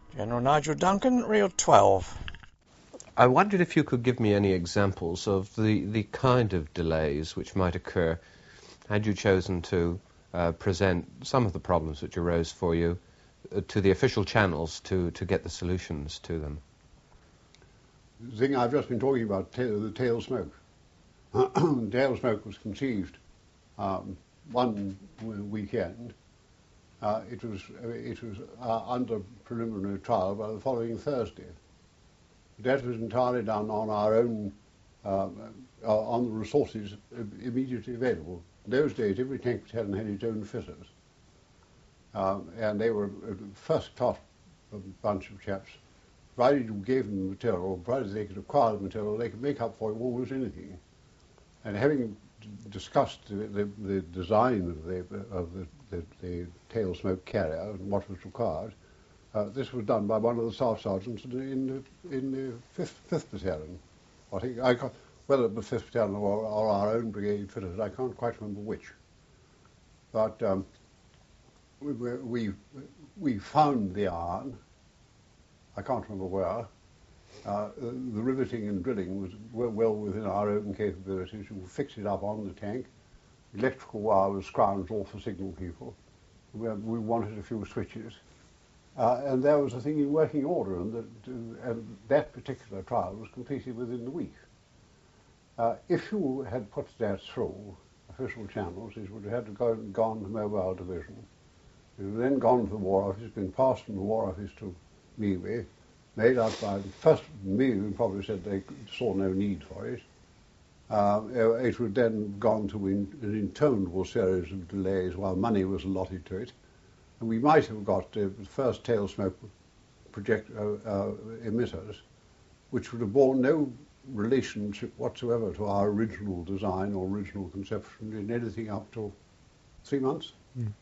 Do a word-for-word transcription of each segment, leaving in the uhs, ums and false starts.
General Nigel Duncan, reel twelve. I wondered if you could give me any examples of the, the kind of delays which might occur had you chosen to uh, present some of the problems which arose for you uh, to the official channels to, to get the solutions to them. The thing I've just been talking about, the tail smoke. Tail smoke was conceived um, one weekend. Uh, it was, it was uh, under preliminary trial by the following Thursday. That was entirely done on our own, uh, uh, on the resources immediately available. In those days, every tank battalion had its own fitters. Um, and they were a first-class bunch of chaps. Provided you gave them the material, or provided they could acquire the material, they could make up for almost anything. And having discussed the, the, the design of the, of the, the, the tail smoke carrier and what was required, uh, this was done by one of the staff sergeants in the, in the fifth, fifth Battalion. I think, I can't, whether the fifth Battalion or, or our own brigade fitters, I can't quite remember which. But um, we, we, we found the iron, I can't remember where. Uh, the riveting and drilling was well within our own capabilities. We fixed it up on the tank. Electrical wire was scrounged off the signal people. We, we wanted a few switches. Uh, and there was a thing in working order, and that, uh, and that particular trial was completed within the week. Uh, if you had put that through official channels, it would have had to go gone to Mobile Division. It would have then gone to the War Office, been passed from the War Office to MeWe, made up by the first MeWe probably said they saw no need for it. Uh, it would then gone to in, an interminable series of delays while money was allotted to it. And we might have got uh, the first tail smoke project, uh, uh, emitters, which would have borne no relationship whatsoever to our original design or original conception in anything up to three months. Mm.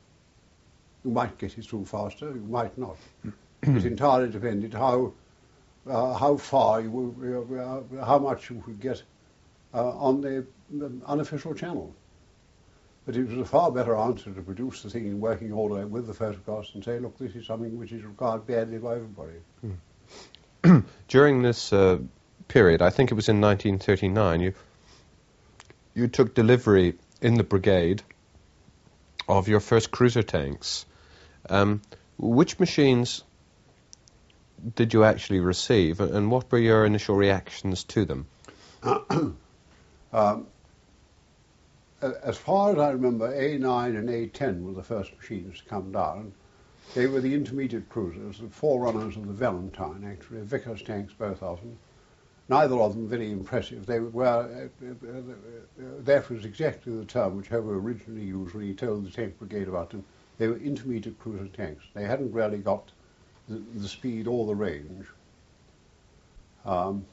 You might get it through faster, you might not. It entirely depended how uh, how far you uh, how much you could get uh, on the, the unofficial channel. But it was a far better answer to produce the thing in working order with the photographs and say, look, this is something which is required badly by everybody. Mm. During this uh, period, I think it was in nineteen thirty-nine, you you took delivery in the brigade of your first cruiser tanks. Um, which machines did you actually receive, and what were your initial reactions to them? um, as far as I remember, A nine and A ten were the first machines to come down. They were the intermediate cruisers, the forerunners of the Valentine, actually, Vickers tanks, both of them. Neither of them very impressive. They were, uh, uh, uh, that was exactly the term which Howe originally used when he told the tank brigade about them. They were intermediate cruiser tanks. They hadn't really got the, the speed or the range. Um,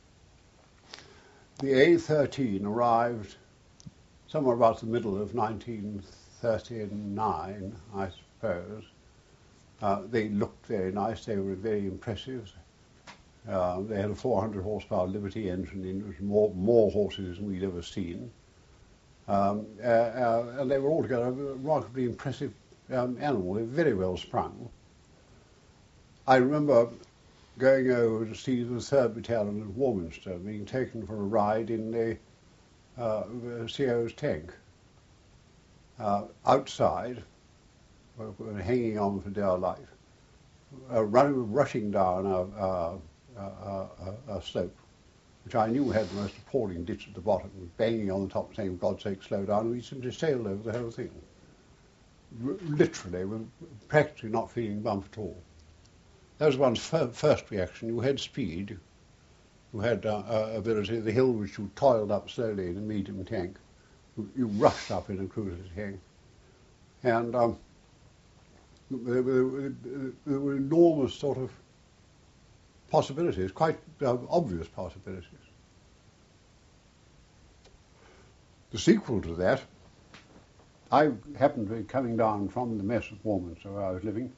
the A thirteen arrived somewhere about the middle of nineteen thirty-nine, I suppose. Uh, they looked very nice. They were very impressive. Uh, they had a four hundred horsepower Liberty engine in, which was more, more horses than we'd ever seen. Um, uh, uh, and they were altogether a remarkably impressive um, animal. They were very well sprung. I remember going over to see the third Battalion at Warminster, being taken for a ride in the uh, C O's tank. Uh, outside, uh, hanging on for dear life, uh, running, rushing down a, a, a, a, a slope, which I knew had the most appalling ditch at the bottom, banging on the top saying, for God's sake, slow down, and we simply sailed over the whole thing. R- literally, with practically not feeling a bump at all. That was one's fir- first reaction. You had speed, you had uh, uh, ability. The hill which you toiled up slowly in a medium tank, you, you rushed up in a cruiser tank. And um, there, were, there were enormous sort of possibilities, quite uh, obvious possibilities. The sequel to that, I happened to be coming down from the mess at Warminster where I was living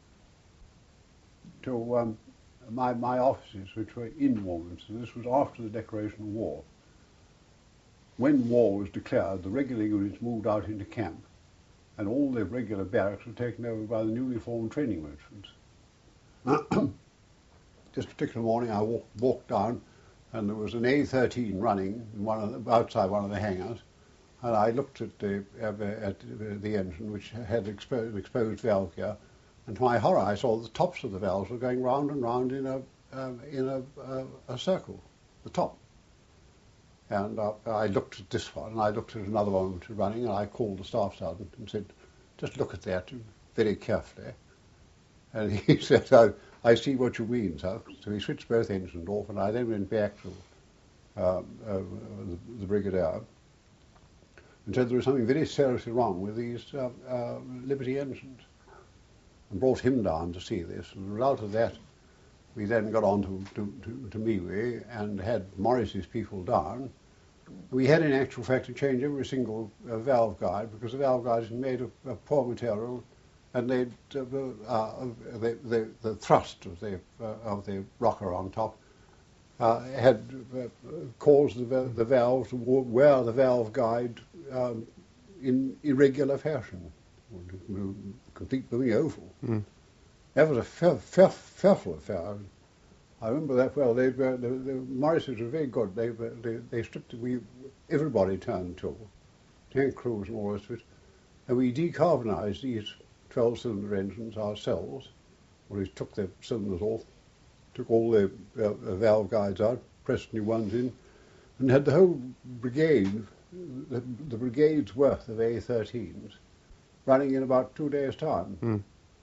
to um, my, my offices, which were in Warminster. This was after the declaration of war. When war was declared, the regular units moved out into camp, and all the regular barracks were taken over by the newly formed training regiments. This particular morning I walk, walked down and there was an A thirteen running in one of the, outside one of the hangars, and I looked at the, uh, at the engine, which had exposed, exposed valve gear, and to my horror I saw the tops of the valves were going round and round in a, uh, in a, uh, a circle, the top. And uh, I looked at this one, and I looked at another one which was running, and I called the staff sergeant and said, just look at that very carefully. And he said, I, I see what you mean, sir. So he switched both engines off, and I then went back to um, uh, the, the brigadier and said there was something very seriously wrong with these uh, uh, Liberty engines, and brought him down to see this. And the result of that, we then got on to, to, to, to MeWe and had Morris's people down. We had in actual fact to change every single uh, valve guide, because the valve guide is made of, of poor material, and they'd, uh, uh, the, the, the thrust of the, uh, of the rocker on top uh, had uh, caused the, the valve to wear the valve guide um, in irregular fashion, complete blooming oval. Mm. That was a fear, fear, fearful affair. I remember that well. They, the, the, the Morrises were very good. They, they, they stripped. We, everybody turned to, tank crews and all the rest of it, and we decarbonised these twelve-cylinder engines ourselves. We took the cylinders off, took all the uh, valve guides out, pressed new ones in, and had the whole brigade, the, the brigade's worth of A thirteens, running in about two days' time. Mm.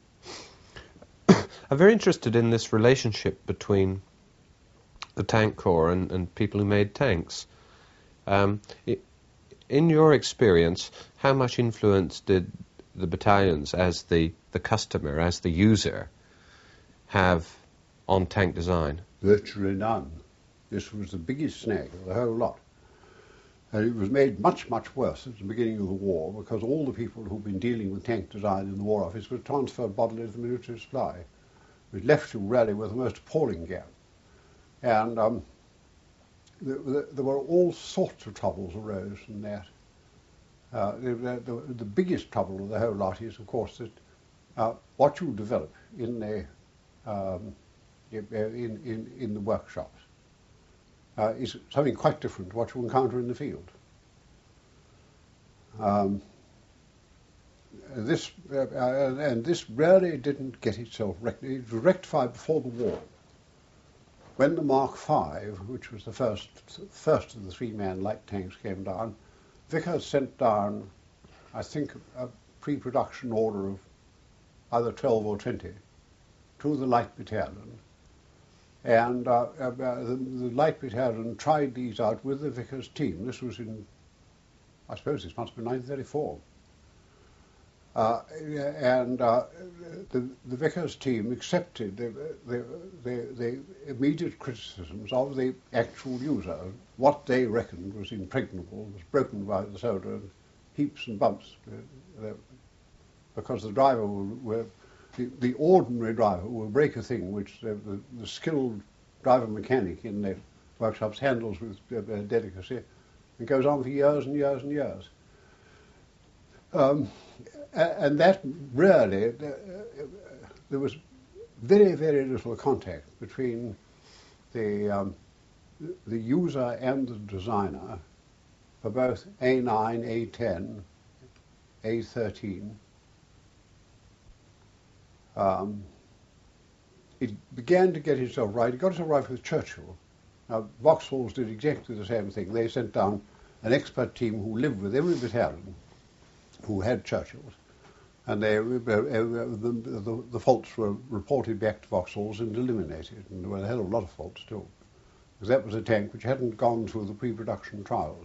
I'm very interested in this relationship between the tank corps and, and people who made tanks. Um, it, in your experience, how much influence did the battalions as the, the customer, as the user, have on tank design? Virtually none. This was the biggest snag of the whole lot. And it was made much, much worse at the beginning of the war, because all the people who'd been dealing with tank design in the War Office were transferred bodily to the military supply, which left you really with the most appalling gap. And um, the, the, there were all sorts of troubles arose from that. Uh, the, the, the biggest trouble of the whole lot is, of course, that uh, what you develop in the um, in, in, in the workshops uh, is something quite different to what you encounter in the field. Um, this uh, uh, and this really didn't get itself rectified. It was rectified before the war, when the Mark five, which was the first first of the three-man light tanks, came down. Vickers sent down, I think, a pre-production order of either twelve or twenty to the light battalion, and uh, uh, the, the light battalion tried these out with the Vickers team. This was in, I suppose this must have been nineteen thirty-four. Uh, and uh, the, the Vickers team accepted the, the, the, the immediate criticisms of the actual user. What they reckoned was impregnable was broken by the soldier in heaps and bumps, uh, uh, because the driver will, will the, the ordinary driver will break a thing which the, the, the skilled driver mechanic in the workshops handles with uh, delicacy, and goes on for years and years and years. Um, and that really, uh, there was very, very little contact between the, um, the user and the designer for both A nine, A ten, A thirteen. Um, it began to get itself right. It got itself right with Churchill. Now, Vauxhalls did exactly the same thing. They sent down an expert team who lived with every battalion who had Churchills, and they, uh, uh, the, the, the faults were reported back to Vauxhalls and eliminated, and there were a hell of a lot of faults too, because that was a tank which hadn't gone through the pre-production trials.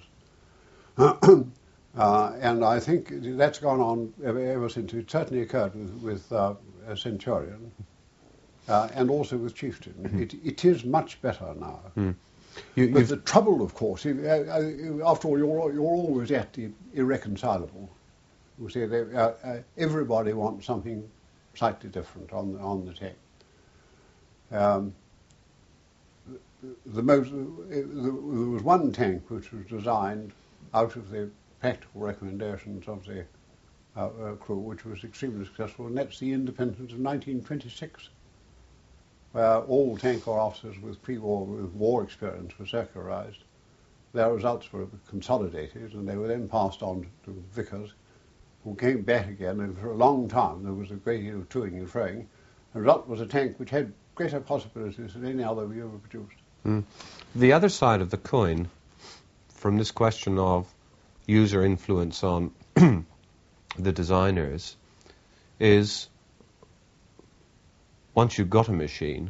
uh, and I think that's gone on ever, ever since. It certainly occurred with, with uh, a Centurion, uh, and also with Chieftain. Mm-hmm. It, it is much better now. Mm. You, but the trouble, of course, uh, uh, after all, you're, you're always at the irreconcilable. You see, they, uh, uh, everybody wants something slightly different on the, on the tank. Um, the, the most, uh, the, there was one tank which was designed out of the practical recommendations of the uh, uh, crew, which was extremely successful, and that's the Independence of nineteen twenty-six. where all tank corps officers with pre-war with war experience were circularized. Their results were consolidated, and they were then passed on to Vickers, who came back again, and for a long time there was a great deal of toing and froing. The result was a tank which had greater possibilities than any other we ever produced. Mm. The other side of the coin, from this question of user influence on the designers, is once you've got a machine,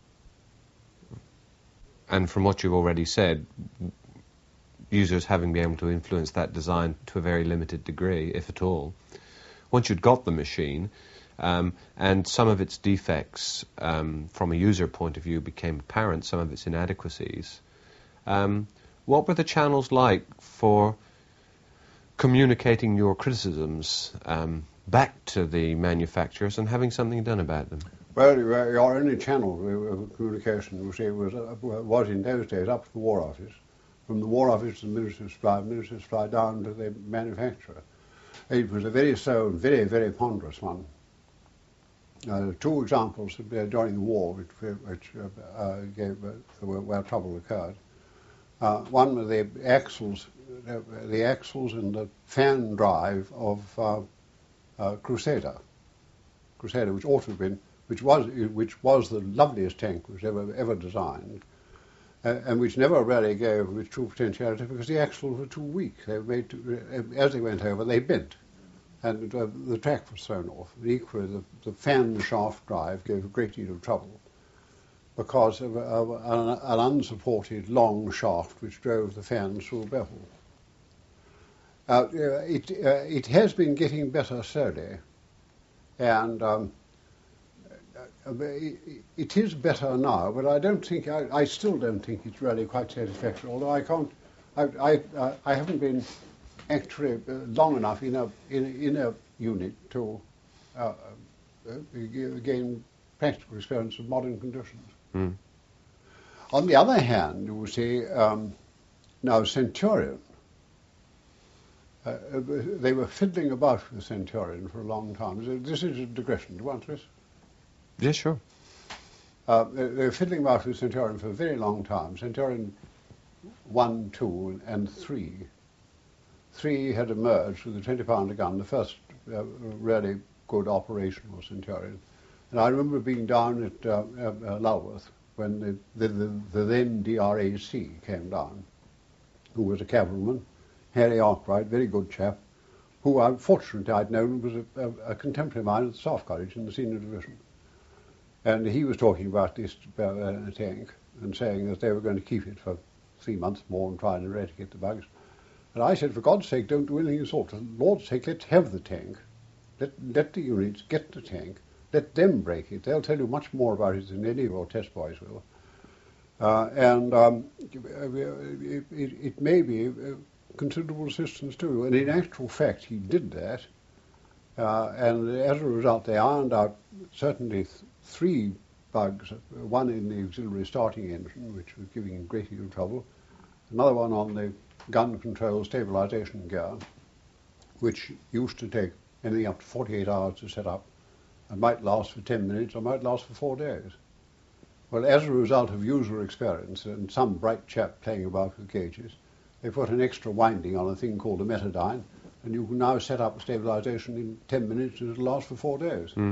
and from what you've already said, users having been able to influence that design to a very limited degree, if at all, once you'd got the machine, um, and some of its defects um, from a user point of view became apparent, some of its inadequacies, um, what were the channels like for communicating your criticisms um, back to the manufacturers and having something done about them? Well, our only channel of communication, you see, was, uh, was in those days up to the War Office. From the War Office to the Ministry of Supply, Ministry of Supply down to the manufacturer. It was a very slow and very, very ponderous one. Uh, two examples during the war which, which uh, uh, gave, uh, where, where trouble occurred. Uh, one of the axles, uh, the axles in the fan drive of uh, uh, Crusader, Crusader, which ought to have been, which was, which was the loveliest tank which ever ever designed, uh, and which never really gave its true potentiality because the axles were too weak. They were made to, uh, as they went over, they bent, and uh, the track was thrown off. And equally, the, the fan shaft drive gave a great deal of trouble because of, of an, an unsupported long shaft which drove the fans through a bevel. Uh, it, uh, it has been getting better slowly, and um, it is better now, but I don't think, I, I still don't think it's really quite satisfactory, although I can't, I, I, I haven't been actually long enough in a, in, in a unit to uh, gain practical experience of modern conditions. Mm. On the other hand, you will see, um, now Centurion, uh, they were fiddling about with Centurion for a long time. This is a digression. Do you want this? Yes, sure. Uh, they, they were fiddling about with Centurion for a very long time. Centurion one, two, and three. Three had emerged with a twenty pounder gun, the first uh, really good operational Centurion. And I remember being down at uh, uh, Lulworth when the, the, the, the then D R A C came down, who was a cavalryman, Harry Arkwright, very good chap, who unfortunately I'd known was a, a, a contemporary of mine at the Staff College in the senior division. And he was talking about this uh, tank and saying that they were going to keep it for three months more and try and eradicate the bugs. And I said, for God's sake, don't do anything of the sort. For Lord's sake, let's have the tank. Let, let the units get the tank. Let them break it. They'll tell you much more about it than any of your test boys will. Uh, and um, it, it, it may be a considerable assistance to you. And in actual fact, he did that. Uh, and as a result, they ironed out certainly th- three bugs, one in the auxiliary starting engine, which was giving him great deal of trouble, another one on the gun control stabilization gear, which used to take anything up to forty-eight hours to set up, and might last for ten minutes or might last for four days. Well, as a result of user experience and some bright chap playing about with gauges, they put an extra winding on a thing called a metadyne, and you can now set up stabilization in ten minutes and it'll last for four days. Mm.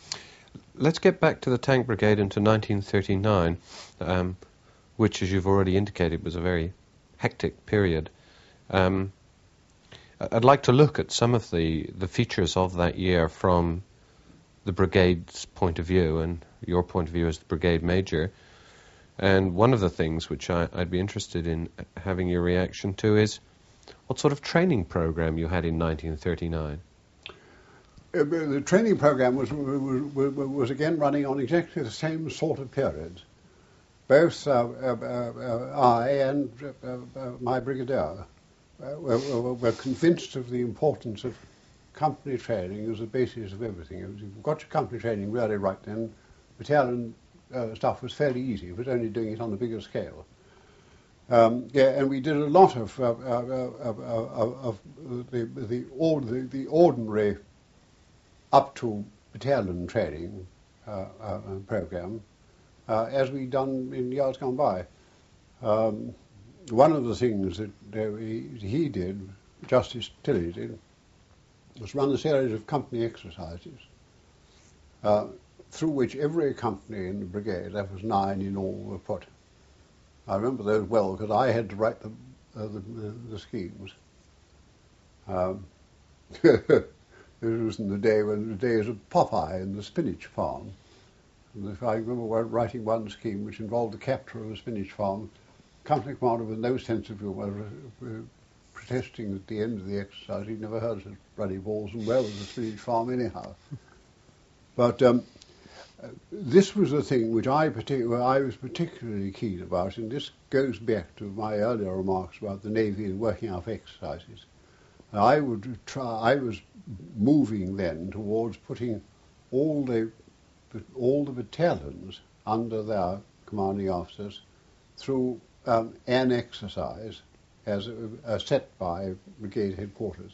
Let's get back to the Tank Brigade into nineteen thirty-nine, um, which, as you've already indicated, was a very hectic period. Um, I'd like to look at some of the, the features of that year from the brigade's point of view and your point of view as the brigade major. And one of the things which I, I'd be interested in having your reaction to is what sort of training program you had in nineteen thirty-nine. Uh, the training program was, was, was again running on exactly the same sort of periods. Both uh, uh, uh, I and uh, uh, my brigadier uh, were, were convinced of the importance of company training as the basis of everything. If you got your company training really right, then battalion uh, stuff was fairly easy. It was only doing it on a bigger scale. Um, yeah, and we did a lot of, uh, uh, uh, uh, of the, the, ord- the, the ordinary up to battalion training uh, uh, program, uh, as we'd done in years gone by. Um, one of the things that uh, he, he did, Justice Tilley did, was run a series of company exercises uh, through which every company in the brigade, that was nine in all, were put. I remember those well because I had to write the, uh, the, the, the schemes. Um, This was in the day when the days of Popeye and the spinach farm. And if I remember writing one scheme which involved the capture of a spinach farm, company commander with no sense of humour uh, protesting at the end of the exercise he'd never heard of such bloody balls, and where was the spinach farm anyhow? But um, uh, this was the thing which I, partic- I was particularly keen about, and this goes back to my earlier remarks about the Navy and working out exercises. I would try. I was moving then towards putting all the all the battalions under their commanding officers through um, an exercise as uh, set by brigade headquarters.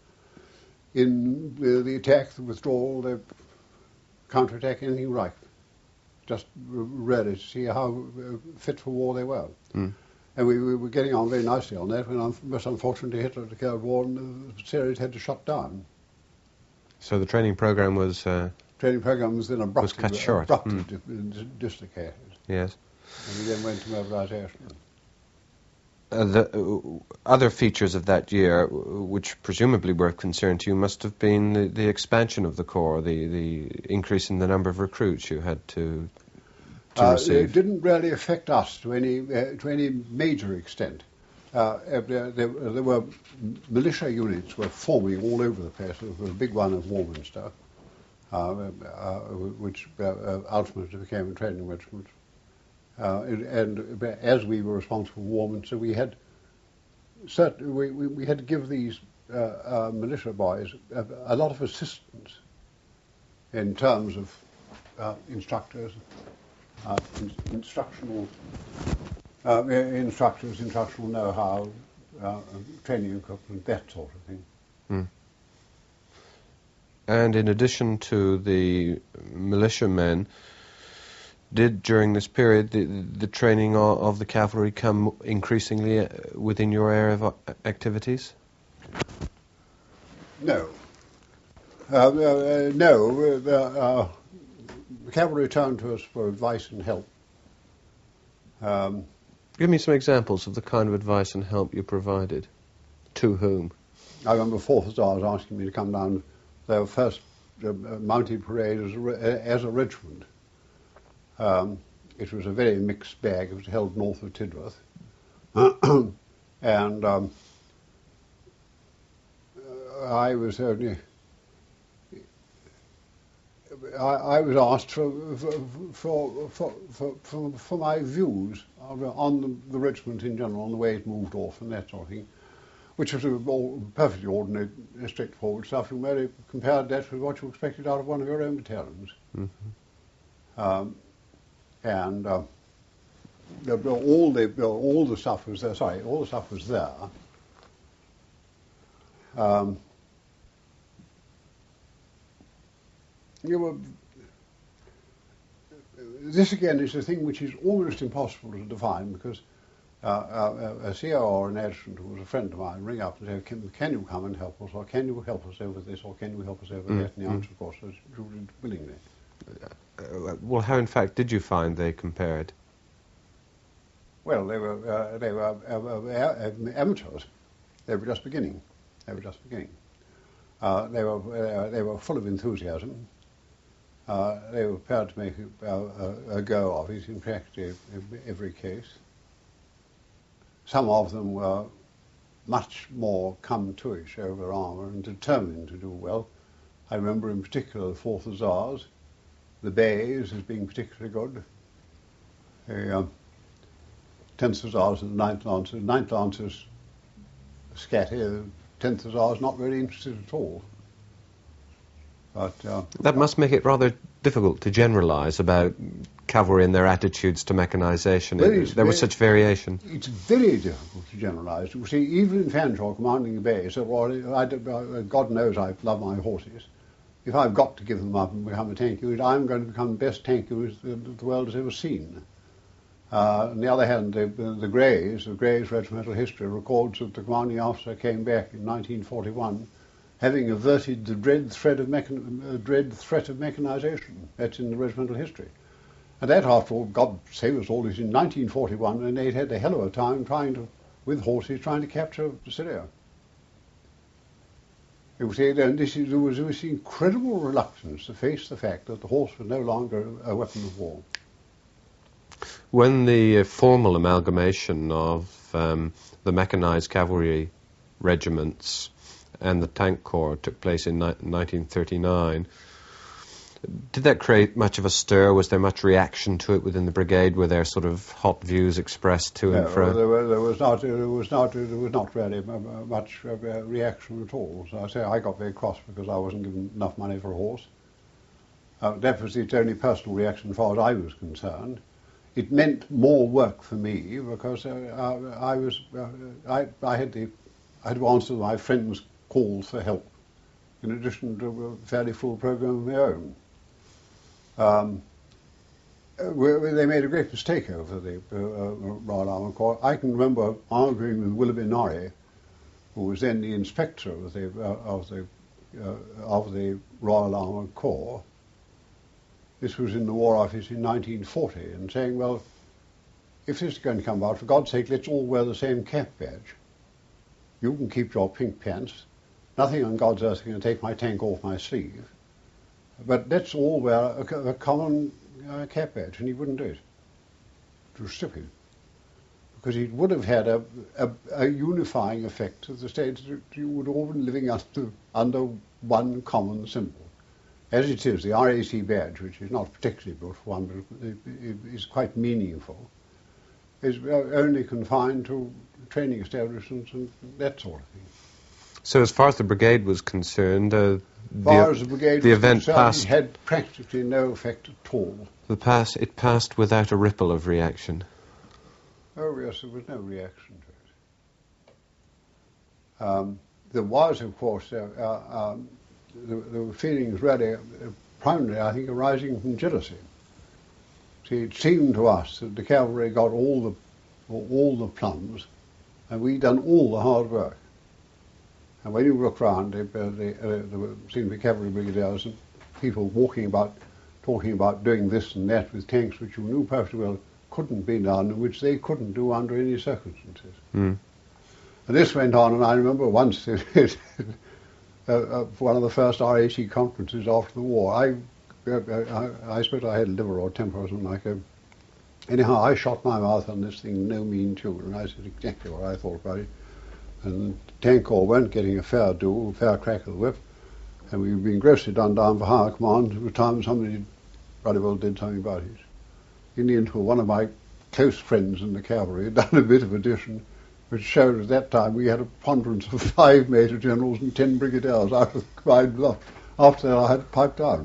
In uh, the attack, the withdrawal, the counterattack, anything right. Just really to see how uh, fit for war they were. Mm. And we, we were getting on very nicely on that, when un- most unfortunately Hitler declared war and the series had to shut down. So the training program was... Uh, training program was then abruptly, was cut short. abruptly mm. di- dislocated. Yes. And we then went to mobilisation. Uh, the uh, other features of that year, which presumably were of concern to you, must have been the, the expansion of the Corps, the, the increase in the number of recruits you had to... Uh, it didn't really affect us to any uh, to any major extent. Uh, there, there, there were militia units were forming all over the place. There was a big one at Warminster, uh, uh, which uh, ultimately became a training regiment. Uh, and, and as we were responsible for Warminster, we had certain, we, we, we had to give these uh, uh, militia boys a, a lot of assistance in terms of uh, instructors. Uh, in, instructional uh, instructors, instructional know-how, uh, training equipment, that sort of thing. Mm. And in addition to the militiamen, did during this period the, the training of, of the cavalry come increasingly within your area of activities? No. Uh, uh, no. Uh, uh, The cavalry turned to us for advice and help. Um, Give me some examples of the kind of advice and help you provided. To whom? I remember fourth Hussars asking me to come down their first uh, mounted parade as a, re- as a regiment. Um, it was a very mixed bag. It was held north of Tidworth. and um, I was only... I, I was asked for for, for, for, for, for my views on the, the regiment in general, on the way it moved off and that sort of thing, which was all perfectly ordinary, straightforward stuff. You merely compared that with what you expected out of one of your own battalions. Mm-hmm. Um, and uh, the, all the all the stuff was there. Sorry, all the stuff was there. Um, You were, this again is a thing which is almost impossible to define, because uh, uh, a C O or an adjutant who was a friend of mine ring up and say, can, can you come and help us, or can you help us over this, or can you help us over mm, that? And the mm. answer, of course, was willingly. Uh, well, how in fact did you find they compared? Well, they were uh, they were uh, uh, amateurs. They were just beginning. They were just beginning. Uh, they were uh, they were full of enthusiasm. Uh, they were prepared to make a, a, a go of it in practically every case. Some of them were much more come-to-ish over armour and determined to do well. I remember in particular the fourth Hussars, the Bays as being particularly good. The um, tenth Hussars and the ninth Lancers. ninth Lancers scatty, the tenth Hussars not very interested at all. But, uh, that must make it rather difficult to generalise about cavalry and their attitudes to mechanisation. There very, was such variation. It's very difficult to generalise. You see, even in Fanshawe, commanding the Bay, so well, I, God knows I love my horses. if I've got to give them up and become a tank unit, I'm going to become the best tank unit that the world has ever seen. Uh, on the other hand, the, the Greys, the Greys regimental history records that the commanding officer came back in nineteen forty-one having averted the dread threat of, mechan- uh, dread threat of mechanization. That's in the regimental history. And that, after all, God save us all, is in nineteen forty-one, and they'd had a hell of a time trying to, with horses, trying to capture Syria. You see, and this is, there was this incredible reluctance to face the fact that the horse was no longer a weapon of war. When the uh, formal amalgamation of um, the mechanized cavalry regiments and the tank corps took place in ni- nineteen thirty-nine, did that create much of a stir? Was there much reaction to it within the brigade? Were there sort of hot views expressed to and No, fro? there, were, there was not. There was not. There was not really m- much uh, reaction at all. So I say I got very cross because I wasn't given enough money for a horse. Uh, that was its only personal reaction as far as I was concerned. It meant more work for me because uh, uh, I was. Uh, I, I had the. I had to answer my friends' calls for help, in addition to a fairly full program of my own. Um, uh, they made a great mistake over the uh, uh, Royal Armour Corps. I can remember arguing with Willoughby Norrie, who was then the inspector of the uh, of the uh, of the Royal Armour Corps. This was in the War Office in nineteen forty, and saying, well, if this is going to come about, for God's sake, let's all wear the same cap badge. You can keep your pink pants. Nothing on God's earth is going to take my tank off my sleeve. But let's all wear a, a common uh, cap badge, and he wouldn't do it. It was stupid. Because it would have had a, a, a unifying effect to the state that you would all be living under, under one common symbol. As it is, the R A C badge, which is not particularly built for one, but it, it is quite meaningful, is only confined to training establishments and that sort of thing. So as far as the brigade was concerned, uh, As far the, as the brigade the was event concerned, passed, it had practically no effect at all. the pass, it passed without a ripple of reaction. Oh yes, there was no reaction to it. Um, there was, of course, uh, uh, um, there, there were feelings really, uh, primarily, I think, arising from jealousy. See, it seemed to us that the cavalry got all the all the plums, and we'd done all the hard work. And when you look round, uh, the, uh, there were, seemed to be cavalry brigadiers and people walking about, talking about doing this and that with tanks which you knew perfectly well couldn't be done, and which they couldn't do under any circumstances. Mm. And this went on, and I remember once, uh, uh, one of the first R A C conferences after the war, I, uh, I, I suppose I had liver or temper or something like that. Anyhow, I shot my mouth on this thing, no mean tune, and I said exactly what I thought about it. And tank corps weren't getting a fair do, a fair crack of the whip, and we were being grossly done down for higher command. It was time somebody bloody well did something about it. In the interval, one of my close friends in the cavalry had done a bit of addition, which showed at that time we had a preponderance of five major generals and ten brigadiers out of the combined lot. After that, I had to pipe down.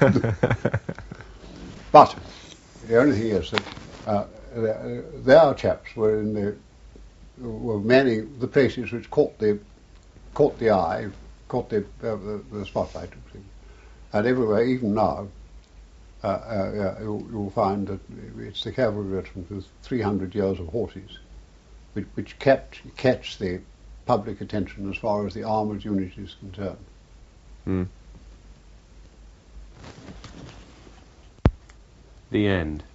But the only thing is that uh, their, their chaps were in the were manning the places which caught the caught the eye, caught the uh, the, the spotlight, and everywhere, even now, uh, uh, you'll, you'll find that it's the cavalry regiment with three hundred years of horses, which, which kept catch the public attention as far as the armoured unit is concerned. Mm. The end.